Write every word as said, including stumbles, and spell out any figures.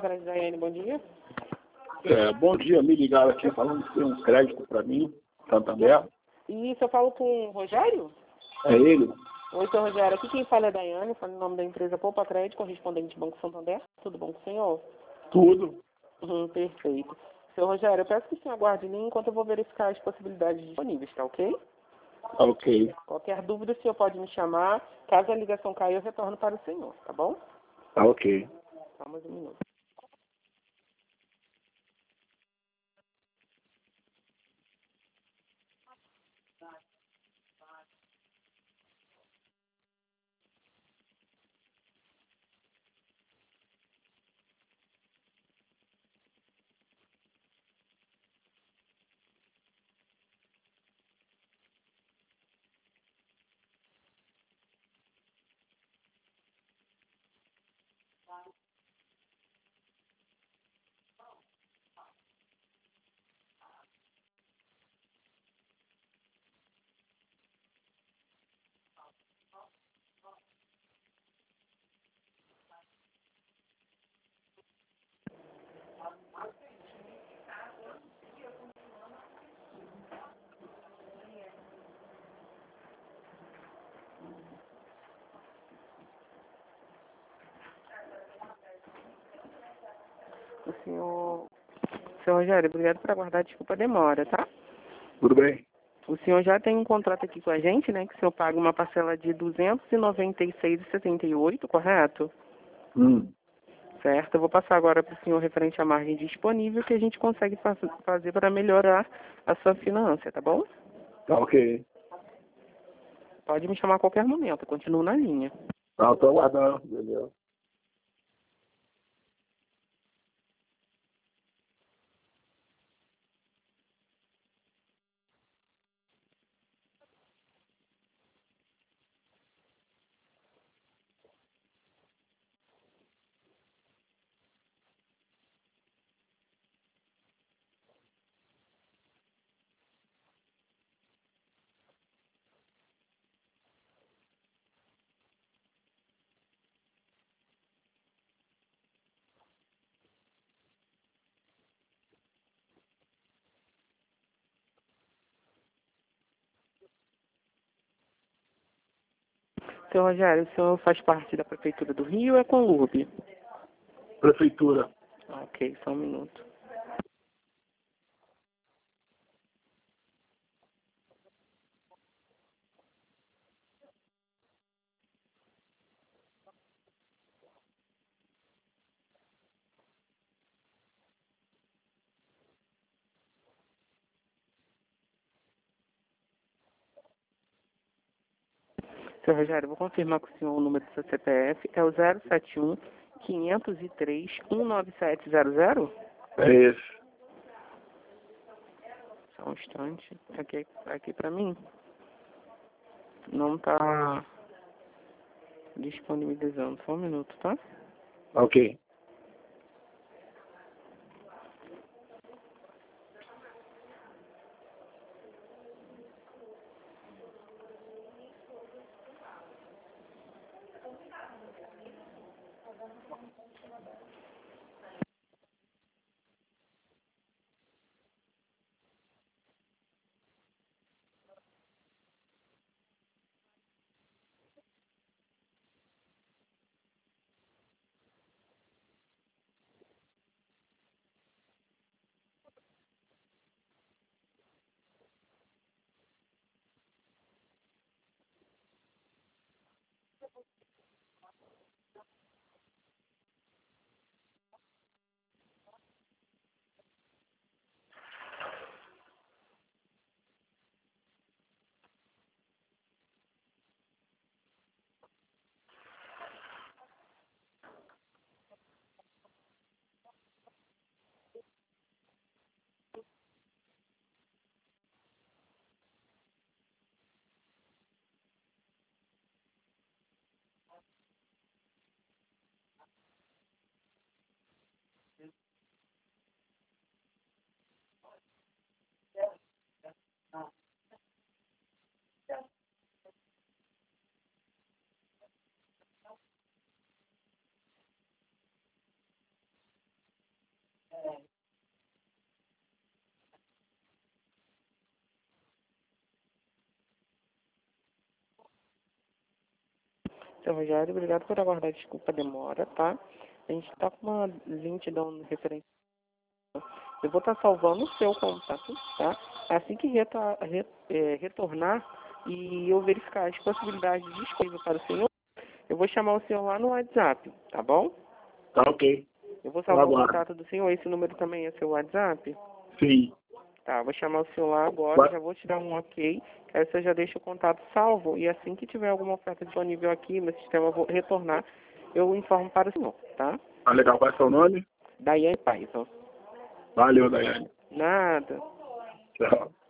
Crédito Daiane, bom dia. É, bom dia, me ligaram aqui falando que tem um crédito para mim, Santander. Isso, eu falo com o Rogério? É ele? Oi, seu Rogério, aqui quem fala é a Daiane, falo em nome da empresa Poupa Crédito, correspondente Banco Santander. Tudo bom com o senhor? Tudo. Uhum, perfeito. Seu Rogério, eu peço que o senhor aguarde em mim enquanto eu vou verificar as possibilidades disponíveis, tá ok? Tá ok. Qualquer dúvida, o senhor pode me chamar. Caso a ligação caia, eu retorno para o senhor, tá bom? Tá ok. Só mais um minuto. O senhor... Seu Rogério, obrigado por aguardar, desculpa a demora, tá? Tudo bem? O senhor já tem um contrato aqui com a gente, né? Que o senhor paga uma parcela de duzentos e noventa e seis reais e setenta e oito centavos, correto? Hum. Certo, eu vou passar agora para o senhor referente à margem disponível que a gente consegue faz- fazer para melhorar a sua finança, tá bom? Tá ok. Pode me chamar a qualquer momento, eu continuo na linha. Tá, eu tô aguardando. Beleza. Seu Rogério, o senhor faz parte da Prefeitura do Rio ou é Conlurb? Prefeitura. Ah, ok, só um minuto. Seu Rogério, vou confirmar com o senhor o número do seu C P F. É o zero sete um, quinhentos e três, cento e noventa e sete zero zero? É esse. Só um instante. Aqui, aqui para mim. Não está disponibilizando. Só um minuto, tá? Tá ok. Seu Rogério, obrigado por aguardar, desculpa a demora, tá? A gente está com uma lentidão referente. Eu vou estar salvando o seu contato, tá? Assim que reta, re, é, retornar e eu verificar as possibilidades disponíveis para o senhor, eu vou chamar o senhor lá no WhatsApp, tá bom? Tá ok. Eu vou salvar o Agora. contato do senhor. Esse número também é seu WhatsApp? Sim. Tá, vou chamar o senhor lá agora, Vai. já vou te dar um ok, que aí você já deixa o contato salvo e assim que tiver alguma oferta disponível aqui no sistema, eu vou retornar, eu informo para o senhor, tá? Ah, legal. Qual é seu nome? Daiane Python. Valeu, Daiane. Nada. Tchau.